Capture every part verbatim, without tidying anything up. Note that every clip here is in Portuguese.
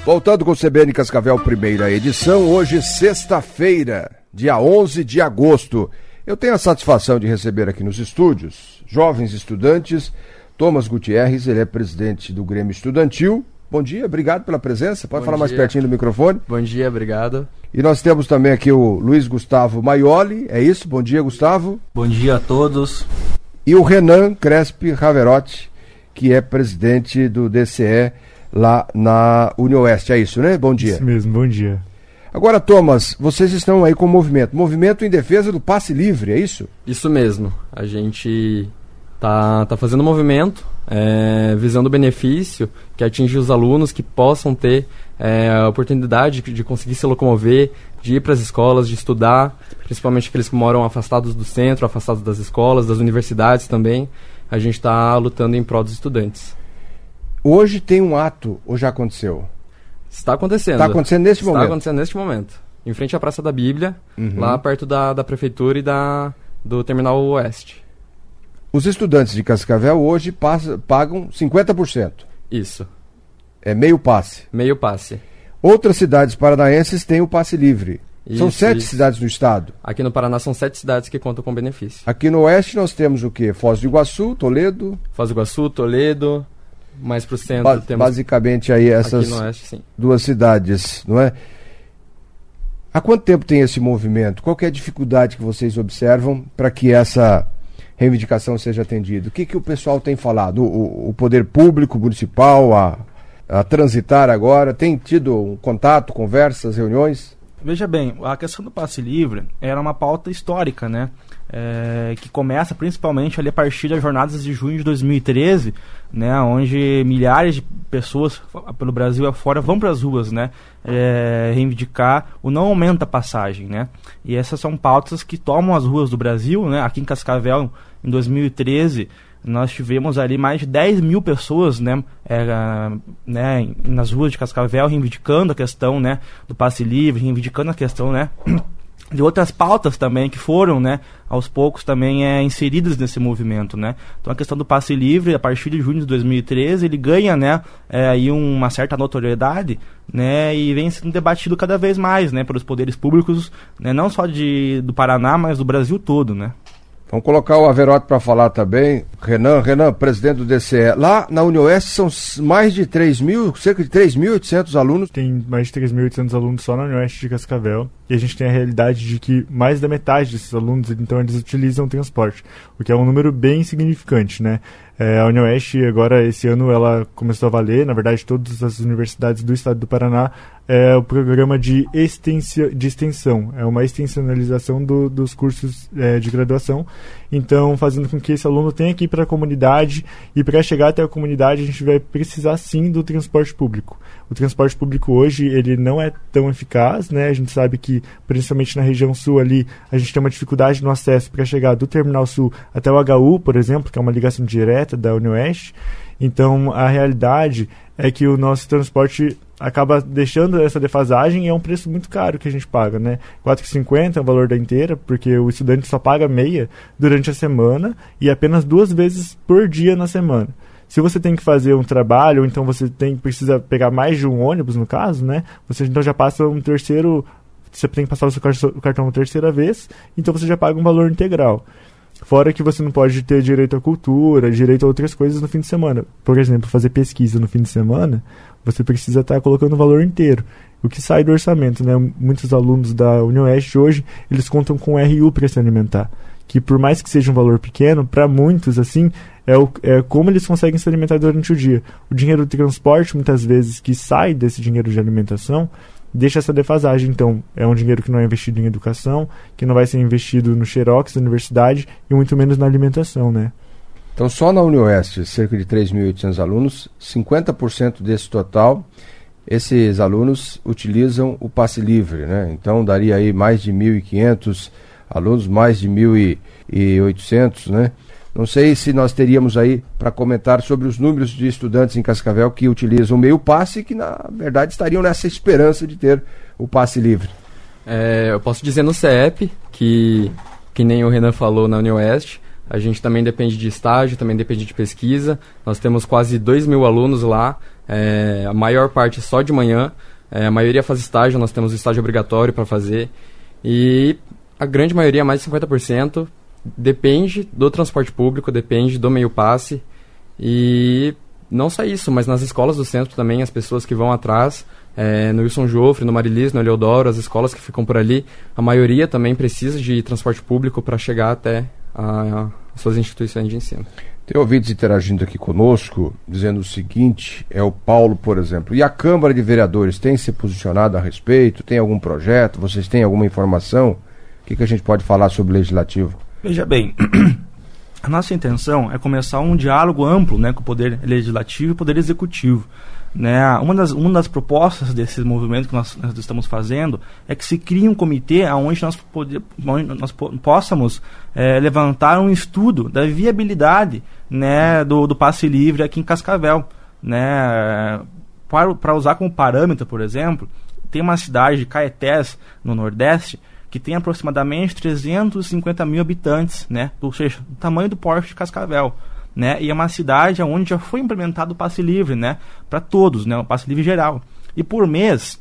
Voltando com o C B N Cascavel, primeira edição, hoje sexta-feira, dia onze de agosto. Eu tenho a satisfação de receber aqui nos estúdios jovens estudantes, Thomas Gutierrez, ele é presidente do Grêmio Estudantil. Bom dia, obrigado pela presença, pode Bom falar dia. mais pertinho do microfone. Bom dia, obrigado. E nós temos também aqui o Luiz Gustavo Maioli, é isso? Bom dia, Gustavo. Bom dia a todos. E o Renan Crespi Raverotti, que é presidente do D C E lá na Unioeste, é isso, né? Bom dia. Isso mesmo, bom dia. Agora, Thomas, vocês estão aí com o movimento, movimento em defesa do passe livre, é isso? Isso mesmo, a gente tá, tá fazendo um movimento é, visando o benefício que atinge os alunos que possam ter é, a oportunidade de, de conseguir se locomover, de ir para as escolas, de estudar, principalmente aqueles que moram afastados do centro, afastados das escolas, das universidades também. A gente está lutando em prol dos estudantes. Hoje tem um ato, ou já aconteceu? Está acontecendo. Está acontecendo neste Está momento? Está acontecendo neste momento. Em frente à Praça da Bíblia, uhum. lá perto da, da Prefeitura e da, do Terminal Oeste. Os estudantes de Cascavel hoje passa, pagam cinquenta por cento. Isso. É meio passe. Meio passe. Outras cidades paranaenses têm o passe livre. Isso, são sete isso. cidades no estado. Aqui no Paraná são sete cidades que contam com benefício. Aqui no Oeste nós temos o quê? Foz do Iguaçu, Toledo... Foz do Iguaçu, Toledo... Mais para o centro ba temos... Basicamente aí essas aqui no Oeste, sim. duas cidades, não é? Há quanto tempo tem esse movimento? Qual que é a dificuldade que vocês observam para que essa reivindicação seja atendida? O que, que o pessoal tem falado? O, o poder público, municipal, a, a transitar agora, tem tido um contato, conversas, reuniões? Veja bem, a questão do passe livre era uma pauta histórica, né? É, que começa principalmente ali a partir das jornadas de junho de dois mil e treze, né, onde milhares de pessoas pelo Brasil afora vão para as ruas, né, é, reivindicar o não aumento da passagem, né, e essas são pautas que tomam as ruas do Brasil, né. Aqui em Cascavel, em dois mil e treze, nós tivemos ali mais de dez mil pessoas, né, é, né, nas ruas de Cascavel reivindicando a questão, né, do passe livre, reivindicando a questão, né, de outras pautas também que foram, né, aos poucos também é, inseridas nesse movimento, né. Então a questão do passe livre, a partir de junho de dois mil e treze, ele ganha, né, é, aí uma certa notoriedade, né, e vem sendo debatido cada vez mais, né, pelos poderes públicos, né, não só de, do Paraná, mas do Brasil todo, né. Vamos colocar o Averotti para falar também. Renan, Renan, presidente do D C E. Lá na Unioeste são mais de três mil, cerca de três mil e oitocentos alunos. Tem mais de três mil e oitocentos alunos só na Unioeste de Cascavel. E a gente tem a realidade de que mais da metade desses alunos, então, eles utilizam o transporte. O que é um número bem significante, né? É, a Unioeste, agora, esse ano, ela começou a valer, na verdade, todas as universidades do estado do Paraná, é o programa de, extensia, de extensão, é uma extensionalização do, dos cursos é, de graduação, então fazendo com que esse aluno tenha que ir para a comunidade, e para chegar até a comunidade a gente vai precisar sim do transporte público. O transporte público hoje, ele não é tão eficaz, né? A gente sabe que, principalmente na região sul ali, a gente tem uma dificuldade no acesso para chegar do Terminal Sul até o H U, por exemplo, que é uma ligação direta da Unioeste. Então, a realidade é que o nosso transporte acaba deixando essa defasagem e é um preço muito caro que a gente paga, né? quatro reais e cinquenta centavos é o valor da inteira, porque o estudante só paga meia durante a semana e apenas duas vezes por dia na semana. Se você tem que fazer um trabalho, ou então você tem, precisa pegar mais de um ônibus, no caso, né? Você então já passa um terceiro, você tem que passar o seu cartão uma terceira vez, então você já paga um valor integral. Fora que você não pode ter direito à cultura, direito a outras coisas no fim de semana. Por exemplo, fazer pesquisa no fim de semana, você precisa estar colocando o valor inteiro. O que sai do orçamento, né? Muitos alunos da Unioeste hoje, eles contam com R U para se alimentar. Que por mais que seja um valor pequeno, para muitos, assim, é, o, é como eles conseguem se alimentar durante o dia. O dinheiro do transporte, muitas vezes, que sai desse dinheiro de alimentação, deixa essa defasagem. Então, é um dinheiro que não é investido em educação, que não vai ser investido no xerox da universidade e muito menos na alimentação, né? Então, só na Unioeste, cerca de três mil e oitocentos alunos, cinquenta por cento desse total, esses alunos utilizam o passe livre, né? Então, daria aí mais de mil e quinhentos alunos, mais de mil e oitocentos, né? Não sei se nós teríamos aí para comentar sobre os números de estudantes em Cascavel que utilizam o meio passe e que, na verdade, estariam nessa esperança de ter o passe livre. É, eu posso dizer no C E P, que, que nem o Renan falou na Unioeste, a gente também depende de estágio, também depende de pesquisa. Nós temos quase dois mil alunos lá, é, a maior parte só de manhã, é, a maioria faz estágio, nós temos estágio obrigatório para fazer, e a grande maioria, mais de cinquenta por cento, depende do transporte público, depende do meio passe, e não só isso, mas nas escolas do centro também, as pessoas que vão atrás, é, no Wilson Joffre, no Marilis, no Eleodoro, as escolas que ficam por ali, a maioria também precisa de transporte público para chegar até a, as suas instituições de ensino. Tem ouvintes interagindo aqui conosco, dizendo o seguinte, é o Paulo, por exemplo, e a Câmara de Vereadores tem se posicionado a respeito? Tem algum projeto? Vocês têm alguma informação? O que, que a gente pode falar sobre o Legislativo? Veja bem, a nossa intenção é começar um diálogo amplo, né, com o Poder Legislativo e o Poder Executivo. Né? Uma, das, uma das propostas desse movimento que nós, nós estamos fazendo é que se crie um comitê onde nós, poder, onde nós possamos é, levantar um estudo da viabilidade, né, do, do passe livre aqui em Cascavel. Né? Para, para usar como parâmetro, por exemplo, tem uma cidade de Caetés, no Nordeste, que tem aproximadamente trezentos e cinquenta mil habitantes, né? Ou seja, o tamanho do porte de Cascavel. Né? E é uma cidade onde já foi implementado o passe livre, né? Para todos, né? O passe livre geral. E por mês,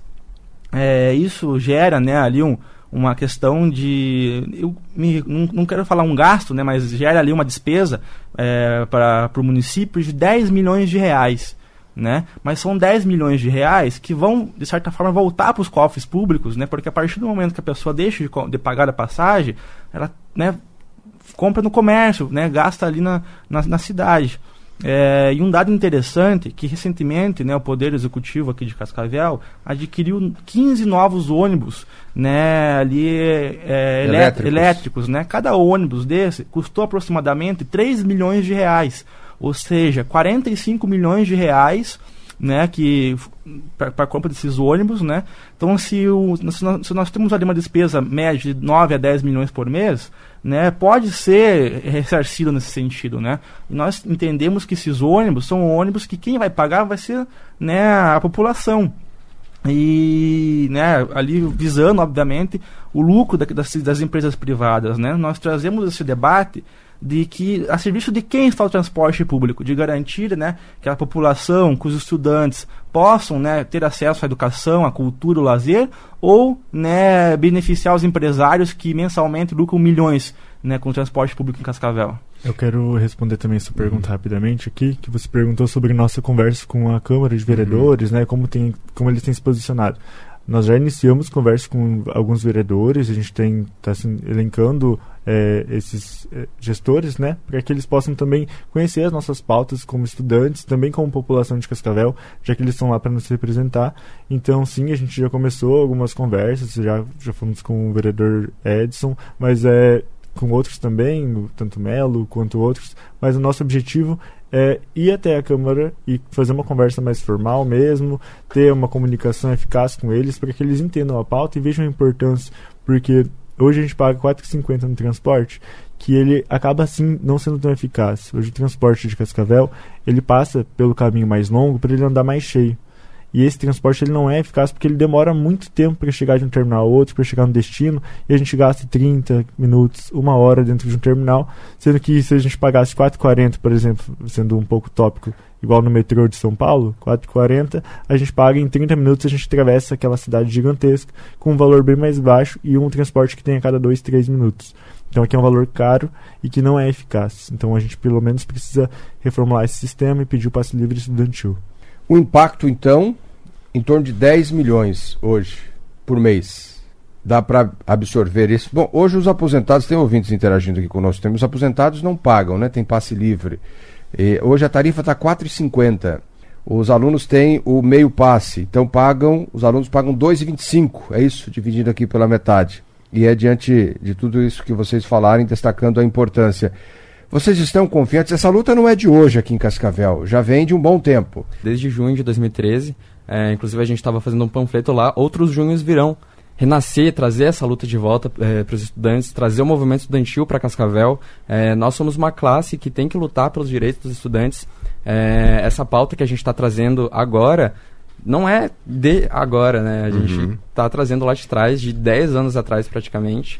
é, isso gera, né, ali um, uma questão de... Eu me, não, não quero falar um gasto, né, mas gera ali uma despesa é, para o município de dez milhões de reais. Né? Mas são dez milhões de reais que vão, de certa forma, voltar para os cofres públicos, né? Porque a partir do momento que a pessoa deixa de, de pagar a passagem, ela, né, compra no comércio, né, gasta ali na, na, na cidade. É, e um dado interessante, que recentemente, né, o Poder Executivo aqui de Cascavel adquiriu quinze novos ônibus, né, ali, é, elétricos. elétricos. Né? Cada ônibus desse custou aproximadamente três milhões de reais, ou seja, quarenta e cinco milhões de reais, né, que para a compra desses ônibus, né? Então, se, o, se, nós, se nós temos ali uma despesa média de nove a dez milhões por mês, né, pode ser ressarcido nesse sentido, né? E nós entendemos que esses ônibus são ônibus que quem vai pagar vai ser, né, a população. E, né, ali visando, obviamente, o lucro da, das, das empresas privadas, né? Nós trazemos esse debate de que a serviço de quem está o transporte público, de garantir, né, que a população, que os estudantes possam, né, ter acesso à educação, à cultura, ao lazer, ou, né, beneficiar os empresários que mensalmente lucram milhões, né, com o transporte público em Cascavel. Eu quero responder também essa pergunta uhum. rapidamente aqui, que você perguntou sobre nossa conversa com a Câmara de Vereadores, uhum. né, como, tem, como eles têm se posicionado. Nós já iniciamos conversa com alguns vereadores, a gente tem está assim, elencando é, esses é, gestores, né, para que eles possam também conhecer as nossas pautas como estudantes, também como população de Cascavel, já que eles estão lá para nos representar. Então, sim, a gente já começou algumas conversas, já, já fomos com o vereador Edson, mas é com outros também, tanto Melo quanto outros, mas o nosso objetivo é ir até a Câmara e fazer uma conversa mais formal mesmo, ter uma comunicação eficaz com eles, para que eles entendam a pauta e vejam a importância, porque hoje a gente paga quatro reais e cinquenta centavos no transporte, que ele acaba assim não sendo tão eficaz. Hoje o transporte de Cascavel, ele passa pelo caminho mais longo para ele andar mais cheio. E esse transporte ele não é eficaz porque ele demora muito tempo para chegar de um terminal a outro, para chegar no destino, e a gente gasta trinta minutos, uma hora dentro de um terminal, sendo que se a gente pagasse quatro reais e quarenta centavos, por exemplo, sendo um pouco tópico, igual no metrô de São Paulo, quatro reais e quarenta centavos, a gente paga em trinta minutos, a gente atravessa aquela cidade gigantesca com um valor bem mais baixo e um transporte que tem a cada dois, três minutos. Então aqui é um valor caro e que não é eficaz. Então a gente pelo menos precisa reformular esse sistema e pedir o passe livre estudantil. O impacto, então, em torno de dez milhões hoje, por mês. Dá para absorver isso? Bom, hoje os aposentados, tem ouvintes interagindo aqui conosco, tem, os aposentados não pagam, né? Tem passe livre. E hoje a tarifa está quatro reais e cinquenta centavos. Os alunos têm o meio passe, então pagam, os alunos pagam dois reais e vinte e cinco centavos, é isso, dividido aqui pela metade. E é diante de tudo isso que vocês falarem, destacando a importância. Vocês estão confiantes? Essa luta não é de hoje aqui em Cascavel, já vem de um bom tempo. Desde junho de dois mil e treze, é, inclusive a gente estava fazendo um panfleto lá, outros junhos virão. Renascer, trazer essa luta de volta é, para os estudantes, trazer o movimento estudantil para Cascavel. É, nós somos uma classe que tem que lutar pelos direitos dos estudantes. É, essa pauta que a gente está trazendo agora não é de agora, né? A gente está trazendo lá de trás, de dez anos atrás praticamente.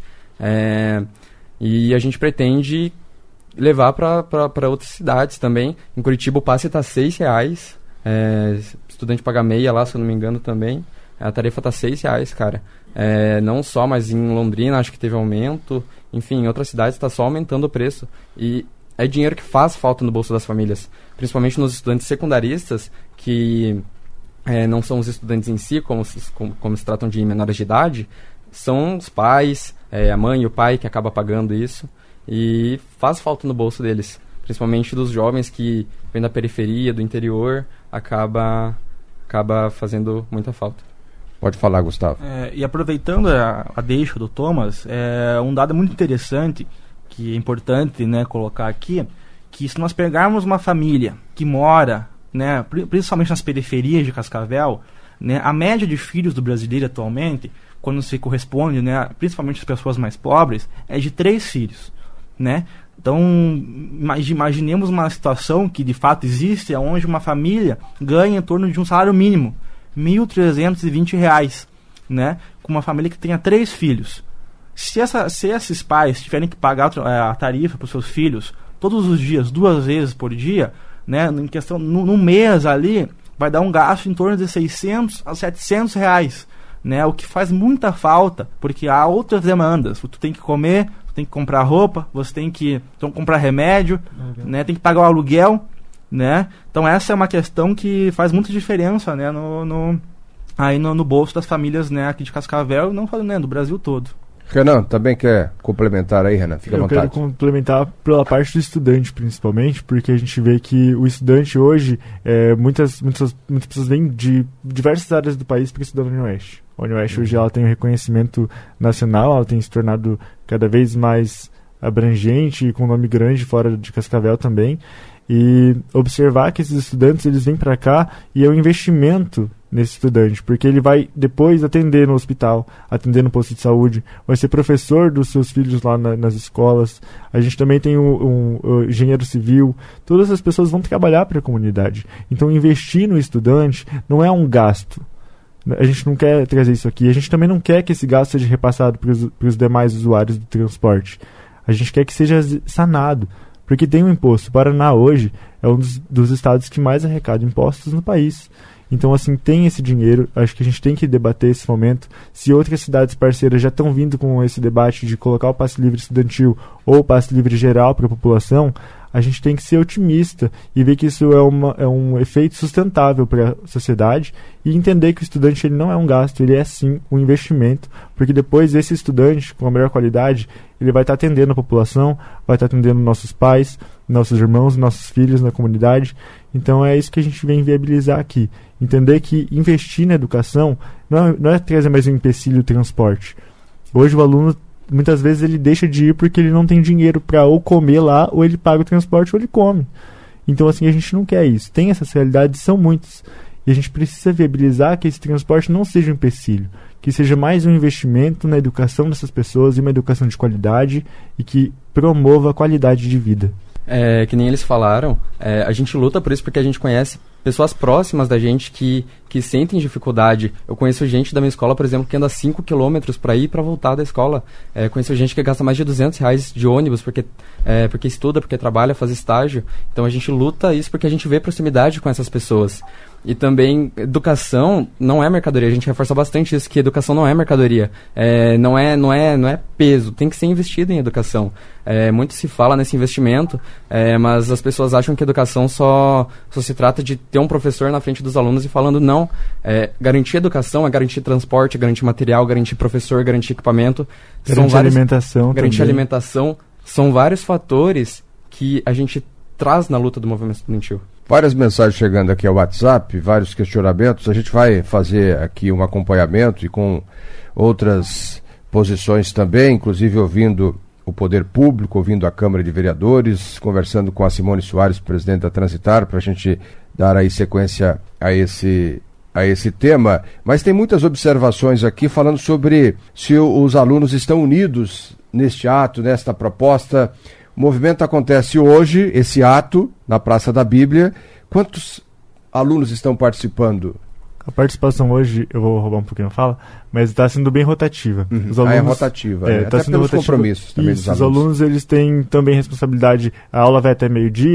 É, e a gente pretende levar para outras cidades também. Em Curitiba o passe está seis reais. É, estudante paga meia lá, se eu não me engano, também. A tarifa tá seis reais, cara. É, não só, mas em Londrina acho que teve aumento. Enfim, em outras cidades está só aumentando o preço. E é dinheiro que faz falta no bolso das famílias. Principalmente nos estudantes secundaristas, que é, não são os estudantes em si, como se, como, como se tratam de menores de idade. São os pais, é, a mãe e o pai que acaba pagando isso. E faz falta no bolso deles. Principalmente dos jovens que vêm da periferia, do interior, acaba, acaba fazendo muita falta. Pode falar, Gustavo. É, e aproveitando a, a deixa do Thomas, é, um dado muito interessante, que é importante, né, colocar aqui, que se nós pegarmos uma família que mora, né, principalmente nas periferias de Cascavel, né, a média de filhos do brasileiro atualmente, quando se corresponde, né, principalmente as pessoas mais pobres, é de três filhos, né? Então, imaginemos uma situação que de fato existe, onde uma família ganha em torno de um salário mínimo, mil trezentos e vinte reais, né? Com uma família que tenha três filhos. Se, essa, se esses pais tiverem que pagar a tarifa para os seus filhos todos os dias, duas vezes por dia, né? Em questão, no, no mês ali, vai dar um gasto em torno de seiscentos a setecentos reais, né? O que faz muita falta, porque há outras demandas. Tu tem que comer, tu tem que comprar roupa, você tem que então, comprar remédio, uhum. né? Tem que pagar o aluguel, né? Então essa é uma questão que faz muita diferença, né? no, no, aí no, no bolso das famílias, né? Aqui de Cascavel e não só, né? Do Brasil todo. Renan, também quer complementar aí, Renan? Fica à vontade. Eu quero complementar pela parte do estudante, principalmente, porque a gente vê que o estudante hoje, é, muitas, muitas, muitas pessoas vêm de diversas áreas do país para estudar na UniOeste. A UniOeste uhum. hoje ela tem um reconhecimento nacional, ela tem se tornado cada vez mais abrangente e com um nome grande fora de Cascavel também. E observar que esses estudantes eles vêm para cá e é um investimento nesse estudante, porque ele vai depois atender no hospital, atender no posto de saúde, vai ser professor dos seus filhos lá na, nas escolas. A gente também tem um, um, um engenheiro civil, todas as pessoas vão trabalhar para a comunidade. Então investir no estudante não é um gasto. A gente não quer trazer isso aqui, a gente também não quer que esse gasto seja repassado para os demais usuários do transporte. A gente quer que seja sanado. Porque tem um imposto. O Paraná hoje é um dos, dos estados que mais arrecada impostos no país. Então, assim, tem esse dinheiro. Acho que a gente tem que debater esse momento. Se outras cidades parceiras já estão vindo com esse debate de colocar o passe livre estudantil ou o passe livre geral para a população, a gente tem que ser otimista e ver que isso é, uma, é um efeito sustentável para a sociedade e entender que o estudante ele não é um gasto, ele é sim um investimento, porque depois esse estudante com a melhor qualidade, ele vai estar tá atendendo a população, vai estar tá atendendo nossos pais, nossos irmãos, nossos filhos na comunidade. Então é isso que a gente vem viabilizar aqui. Entender que investir na educação não é, não é trazer mais um empecilho o transporte. Hoje o aluno muitas vezes ele deixa de ir porque ele não tem dinheiro para ou comer lá, ou ele paga o transporte ou ele come. Então assim, a gente não quer isso. Tem essas realidades, são muitas. E a gente precisa viabilizar que esse transporte não seja um empecilho, que seja mais um investimento na educação dessas pessoas e uma educação de qualidade e que promova a qualidade de vida. É, que nem eles falaram, é, a gente luta por isso porque a gente conhece pessoas próximas da gente que, que sentem dificuldade. Eu conheço gente da minha escola, por exemplo, que anda cinco quilômetros para ir e para voltar da escola. É, conheço gente que gasta mais de duzentos reais de ônibus porque, é, porque estuda, porque trabalha, faz estágio. Então a gente luta isso porque a gente vê proximidade com essas pessoas. E também, educação não é mercadoria. A gente reforça bastante isso, que educação não é mercadoria. É, não, é, não, é, não é peso. Tem que ser investido em educação. É, muito se fala nesse investimento, é, mas as pessoas acham que educação só, só se trata de ter um professor na frente dos alunos e falando não. É, garantir educação é garantir transporte, é garantir material, garantir professor, garantir equipamento. Garantir são vários, alimentação Garantir também. alimentação. São vários fatores que a gente traz na luta do movimento estudantil. Várias mensagens chegando aqui ao WhatsApp, vários questionamentos. A gente vai fazer aqui um acompanhamento e com outras posições também, inclusive ouvindo o Poder Público, ouvindo a Câmara de Vereadores, conversando com a Simone Soares, presidente da Transitar, para a gente dar aí sequência a esse, a esse tema. Mas tem muitas observações aqui falando sobre se o, os alunos estão unidos neste ato, nesta proposta. O movimento acontece hoje, esse ato, na Praça da Bíblia. Quantos alunos estão participando? A participação hoje, eu vou roubar um pouquinho a fala, mas está sendo bem rotativa. Uhum. Os alunos, ah, é rotativa, é, né? Tá até sendo pelos rotativa. compromissos também Isso, dos alunos. Os alunos eles têm também responsabilidade, a aula vai até meio-dia,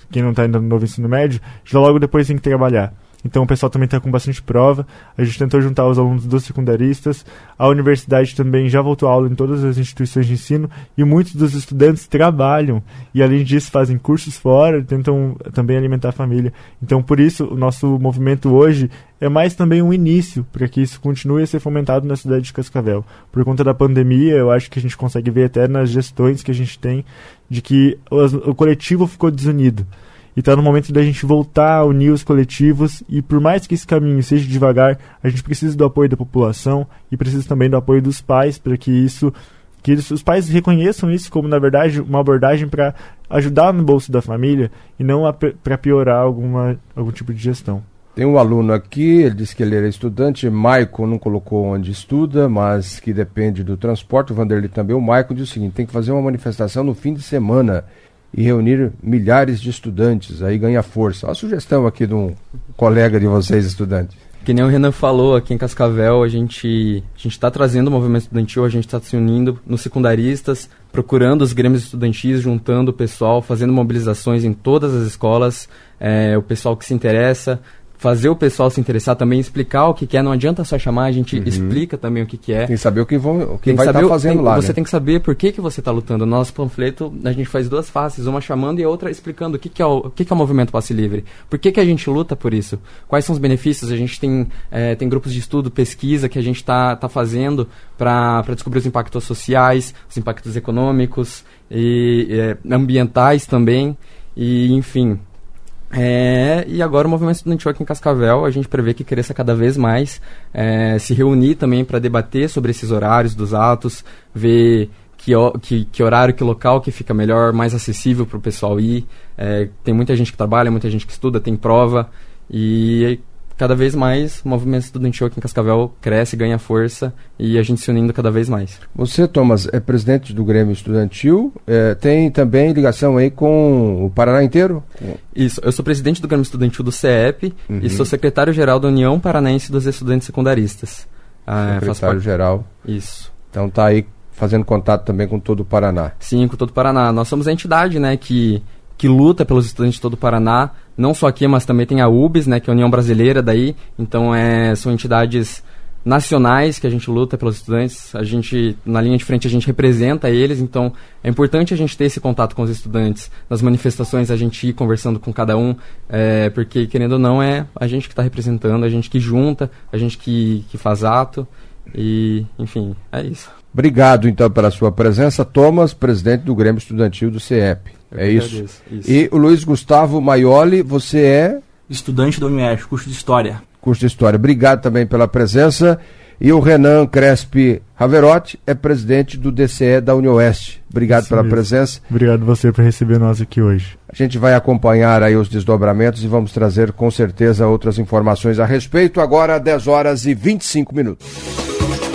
quem não está ainda no novo ensino médio, já logo depois tem que trabalhar. Então o pessoal também está com bastante prova. A gente tentou juntar os alunos dos secundaristas. A universidade também já voltou a aula em todas as instituições de ensino e muitos dos estudantes trabalham e, além disso, fazem cursos fora, tentam também alimentar a família. Então, por isso, o nosso movimento hoje é mais também um início para que isso continue a ser fomentado na cidade de Cascavel. Por conta da pandemia, eu acho que a gente consegue ver até nas gestões que a gente tem de que o, o coletivo ficou desunido. E está no momento da gente voltar a unir os coletivos e, por mais que esse caminho seja devagar, a gente precisa do apoio da população e precisa também do apoio dos pais para que isso, que eles, os pais reconheçam isso como, na verdade, uma abordagem para ajudar no bolso da família e não para piorar alguma, algum tipo de gestão. Tem um aluno aqui, ele disse que ele era estudante, Maicon não colocou onde estuda, mas que depende do transporte, o Vanderlei também. O Maicon diz o seguinte: tem que fazer uma manifestação no fim de semana e reunir milhares de estudantes, aí ganha força. Olha a sugestão aqui de um colega de vocês, estudante. Que nem o Renan falou, aqui em Cascavel a gente a gente está trazendo o movimento estudantil, a gente está se unindo nos secundaristas, procurando os grêmios estudantis, juntando o pessoal, fazendo mobilizações em todas as escolas, é, o pessoal que se interessa, fazer o pessoal se interessar também, explicar o que, que é, não adianta só chamar, a gente uhum. explica também o que, que é. Tem que saber o que, vão, o que vai estar tá fazendo tem, lá, Você né? tem que saber por que, que você está lutando. No nosso panfleto, a gente faz duas faces, uma chamando e a outra explicando o que, que, é, o, o, que, que é o movimento Passe Livre. Por que, que a gente luta por isso? Quais são os benefícios? A gente tem, é, tem grupos de estudo, pesquisa que a gente está tá fazendo para descobrir os impactos sociais, os impactos econômicos e é, ambientais também, e enfim... É, e agora o movimento estudantil aqui em Cascavel, a gente prevê que cresça cada vez mais, é, se reunir também para debater sobre esses horários dos atos, ver que, que, que horário, que local que fica melhor, mais acessível para o pessoal ir. É, tem muita gente que trabalha, muita gente que estuda, tem prova, e cada vez mais o movimento estudantil aqui em Cascavel cresce, ganha força e a gente se unindo cada vez mais. Você, Thomas, é presidente do Grêmio Estudantil, é, tem também ligação aí com o Paraná inteiro? Isso, eu sou presidente do Grêmio Estudantil do C E P uhum. e sou secretário-geral da União Paranaense dos Estudantes Secundaristas. Ah, secretário-geral. Isso. Então tá aí fazendo contato também com todo o Paraná. Sim, com todo o Paraná. Nós somos a entidade, né, que... que luta pelos estudantes de todo o Paraná, não só aqui, mas também tem a U B S, né, que é a União Brasileira daí, então é, são entidades nacionais que a gente luta pelos estudantes, a gente, na linha de frente, a gente representa eles, então é importante a gente ter esse contato com os estudantes, nas manifestações a gente ir conversando com cada um, é, porque, querendo ou não, é a gente que está representando, a gente que junta, a gente que, que faz ato, e, enfim, é isso. Obrigado, então, pela sua presença, Thomas, presidente do Grêmio Estudantil do C E P. É isso. isso. E o Luiz Gustavo Maioli, você é... estudante da Unioeste, curso de História. Curso de História. Obrigado também pela presença. E o Renan Crespi Raverotti é presidente do D C E da Unioeste. Obrigado isso pela mesmo. presença. Obrigado você por receber nós aqui hoje. A gente vai acompanhar aí os desdobramentos e vamos trazer com certeza outras informações a respeito. Agora, dez horas e vinte e cinco minutos.